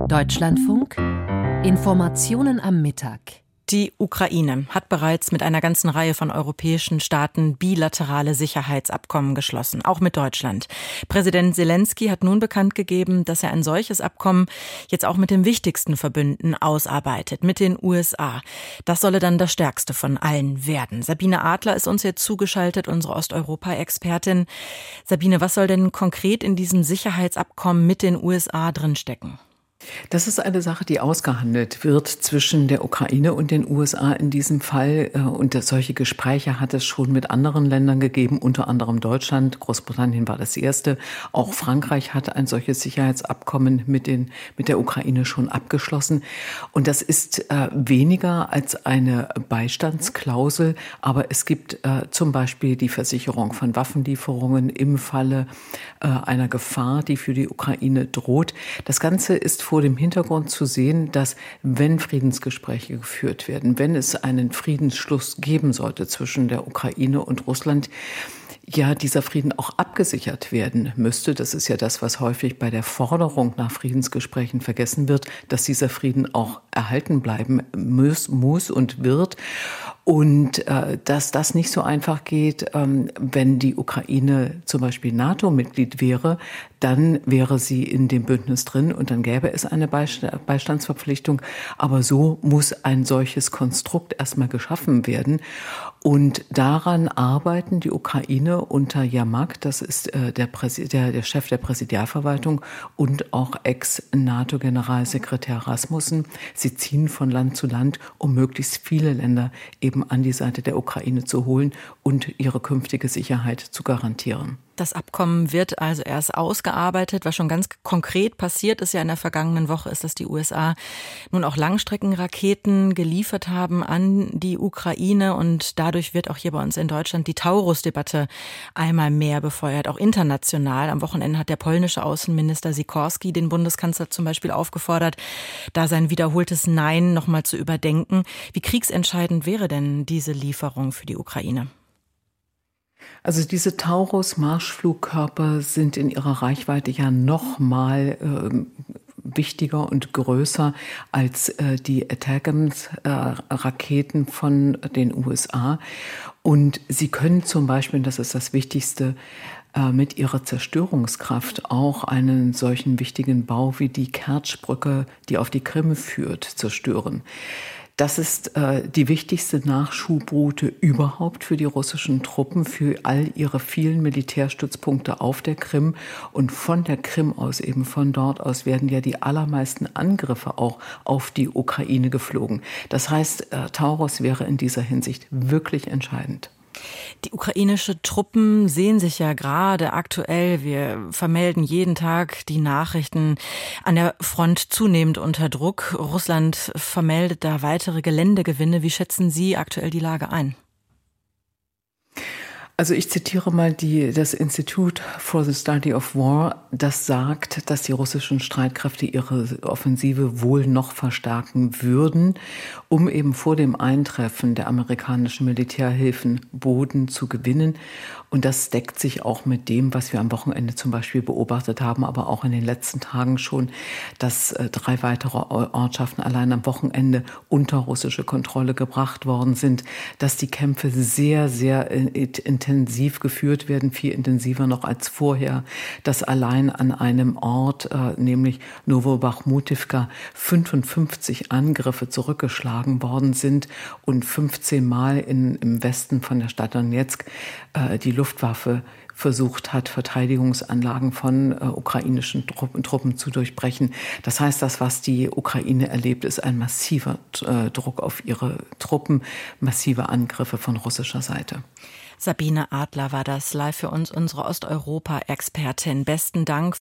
Deutschlandfunk. Informationen am Mittag. Die Ukraine hat bereits mit einer ganzen Reihe von europäischen Staaten bilaterale Sicherheitsabkommen geschlossen, auch mit Deutschland. Präsident Selenskyj hat nun bekannt gegeben, dass er ein solches Abkommen jetzt auch mit dem wichtigsten Verbündeten ausarbeitet, mit den USA. Das solle dann das stärkste von allen werden. Sabine Adler ist uns jetzt zugeschaltet, unsere Osteuropa-Expertin. Sabine, was soll denn konkret in diesem Sicherheitsabkommen mit den USA drinstecken? Das ist eine Sache, die ausgehandelt wird zwischen der Ukraine und den USA in diesem Fall. Und solche Gespräche hat es schon mit anderen Ländern gegeben, unter anderem Deutschland. Großbritannien war das erste. Auch Frankreich hat ein solches Sicherheitsabkommen mit der Ukraine schon abgeschlossen. Und das ist weniger als eine Beistandsklausel. Aber es gibt zum Beispiel die Versicherung von Waffenlieferungen im Falle einer Gefahr, die für die Ukraine droht. Das Ganze ist vor dem Hintergrund zu sehen, dass wenn Friedensgespräche geführt werden, wenn es einen Friedensschluss geben sollte zwischen der Ukraine und Russland, ja, dieser Frieden auch abgesichert werden müsste. Das ist ja das, was häufig bei der Forderung nach Friedensgesprächen vergessen wird, dass dieser Frieden auch erhalten bleiben muss und wird. Und dass das nicht so einfach geht, wenn die Ukraine zum Beispiel NATO-Mitglied wäre, dann wäre sie in dem Bündnis drin und dann gäbe es eine Beistandsverpflichtung. Aber so muss ein solches Konstrukt erstmal geschaffen werden. Und daran arbeiten die Ukraine unter Yermak, das ist der Chef der Präsidialverwaltung und auch Ex-NATO-Generalsekretär Rasmussen. Sie ziehen von Land zu Land, um möglichst viele Länder eben an die Seite der Ukraine zu holen und ihre künftige Sicherheit zu garantieren. Das Abkommen wird also erst ausgearbeitet. Was schon ganz konkret passiert ist ja in der vergangenen Woche, ist, dass die USA nun auch Langstreckenraketen geliefert haben an die Ukraine. Und dadurch wird auch hier bei uns in Deutschland die Taurus-Debatte einmal mehr befeuert, auch international. Am Wochenende hat der polnische Außenminister Sikorski den Bundeskanzler zum Beispiel aufgefordert, da sein wiederholtes Nein nochmal zu überdenken. Wie kriegsentscheidend wäre denn diese Lieferung für die Ukraine? Also diese Taurus-Marschflugkörper sind in ihrer Reichweite ja noch mal wichtiger und größer als die Attackams-Raketen von den USA. Und sie können zum Beispiel, das ist das Wichtigste, mit ihrer Zerstörungskraft auch einen solchen wichtigen Bau wie die Kertsch-Brücke, die auf die Krim führt, zerstören. Das ist die wichtigste Nachschubroute überhaupt für die russischen Truppen, für all ihre vielen Militärstützpunkte auf der Krim. Und von der Krim aus, eben von dort aus, werden ja die allermeisten Angriffe auch auf die Ukraine geflogen. Das heißt, Taurus wäre in dieser Hinsicht wirklich entscheidend. Die ukrainische Truppen sehen sich ja gerade aktuell, wir vermelden jeden Tag die Nachrichten, an der Front zunehmend unter Druck. Russland vermeldet da weitere Geländegewinne. Wie schätzen Sie aktuell die Lage ein? Also ich zitiere mal das Institute for the Study of War, das sagt, dass die russischen Streitkräfte ihre Offensive wohl noch verstärken würden, um eben vor dem Eintreffen der amerikanischen Militärhilfen Boden zu gewinnen. Und das deckt sich auch mit dem, was wir am Wochenende zum Beispiel beobachtet haben, aber auch in den letzten Tagen schon, dass 3 weitere Ortschaften allein am Wochenende unter russische Kontrolle gebracht worden sind, dass die Kämpfe sehr, sehr intensiv geführt werden, viel intensiver noch als vorher, dass allein an einem Ort, nämlich Novobachmutivka, 55 Angriffe zurückgeschlagen worden sind und 15 Mal im Westen von der Stadt Donezk die Luftwaffe versucht hat, Verteidigungsanlagen von ukrainischen Truppen zu durchbrechen. Das heißt, das, was die Ukraine erlebt, ist ein massiver Druck auf ihre Truppen, massive Angriffe von russischer Seite. Sabine Adler war das live für uns, unsere Osteuropa-Expertin. Besten Dank.